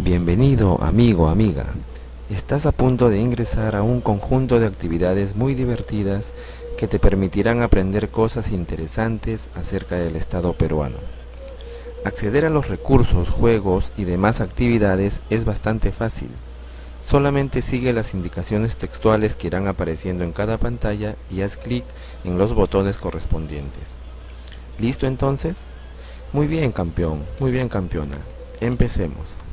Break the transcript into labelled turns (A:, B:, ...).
A: Bienvenido, amigo, amiga. Estás a punto de ingresar a un conjunto de actividades muy divertidas que te permitirán aprender cosas interesantes acerca del Estado peruano. Acceder a los recursos, juegos y demás actividades es bastante fácil. Solamente sigue las indicaciones textuales que irán apareciendo en cada pantalla y haz clic en los botones correspondientes. ¿Listo entonces? Muy bien, campeón, muy bien, campeona. Empecemos.